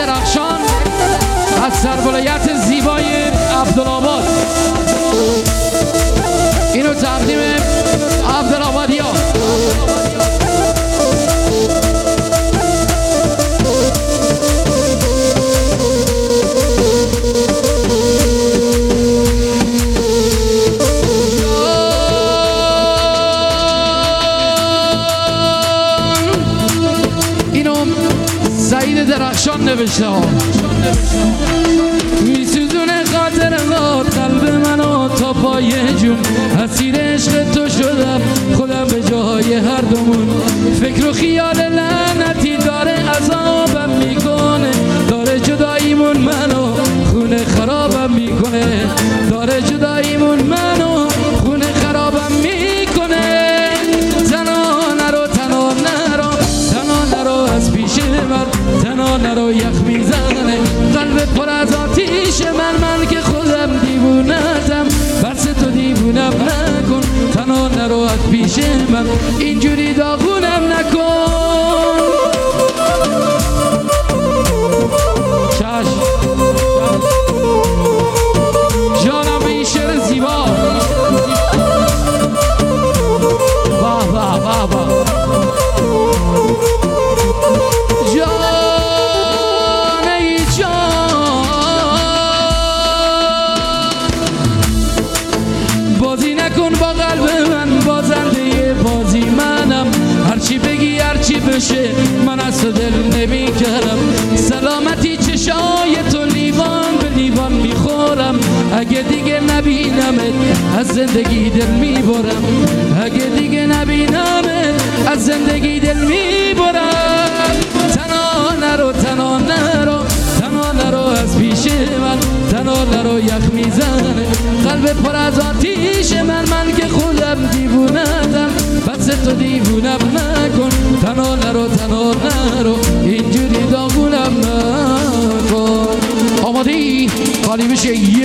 درخشان از سرولایت زیبای عبدالآباد، اینو تقدیم عبدالآبادی ها. سعید درخشان نوشته ها. میسوزونه خاطرات قلب منو تا پای جون، اسیر عشق تو شدم خودم به جای هر دومون. فکر و خیال لعنتی داره عذابم میکنه، داره جداییمون منو خونه خرابم میکنه، داره جداییمون منو خونه خرابم میکنه. تنها نرو تنها نرو تنها نرو از پیش من، تنها نرو یخ میزنه قلب پر از آتیش من که خودم دیوونتم، بس تو دیوونم نکن. تنها نرو از پیش من، اینجوری داغونم نکن. چشم جانم به این شعر زیبا. واه واه واه واه. بازی نکن با قلب من، بازنده بازی منم. هرچی بگی هرچی بشه من از تو دل نمی کردم. سلامتی چشای تو لیوان به لیوان میخورم، اگه دیگه نبینمت از زندگی دل میبرم، اگه دیگه نبینمت از زندگی دل میبرم. تنها نرو تنها نرو تنها نرو از پیش من، تنها نرو یخ میزنه قلب پر از آتیش من که خودم دیوونتم، بس تو دیوونم نکن. تنها نرو تنها نرو اینجوری داغونم نکن. آماده‌ای؟ خالی بشه.